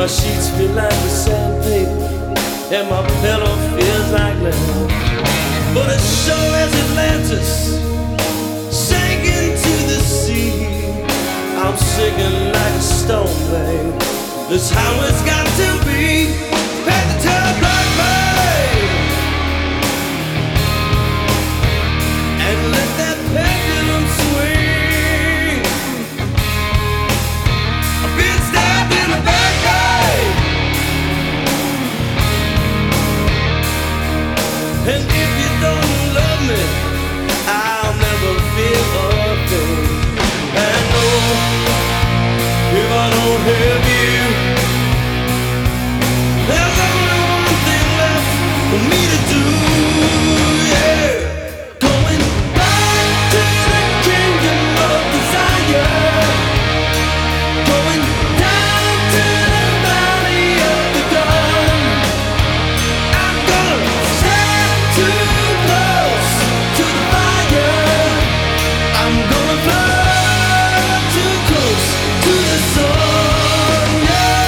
My sheets feel like the sandpaper, and my pillow feels like lead. But as sure as Atlantis sank into the sea, I'm sinking like a stone, babe. That's how it's got to be. Pack the tub like me, and let that pendulum swing. I've been stabbed in the back, babe, and if you don't love me, I'll never feel a thing. And oh, if I don't have you, there's only one thing left for me to do, yeah. Going back to the kingdom of desire, going down to the valley of the dawn. I'm gonna stand too close to the fire. I'm gonna fly too close to the sun, yeah.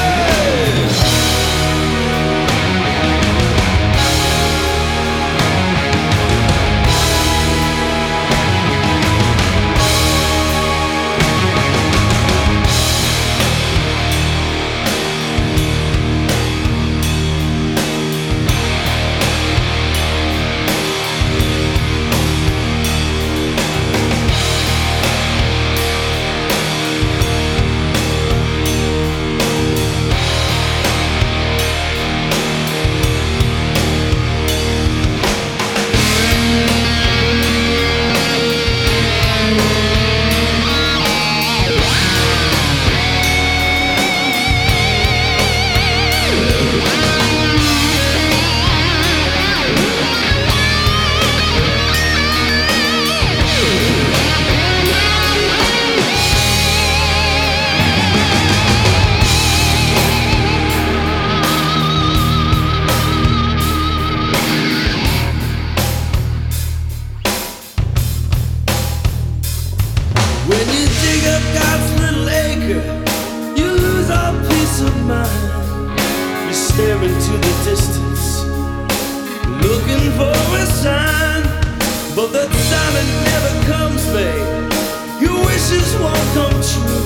When you dig up God's little acre, you lose all peace of mind. You stare into the distance, looking for a sign, but that sign it never comes, babe. Your wishes won't come true.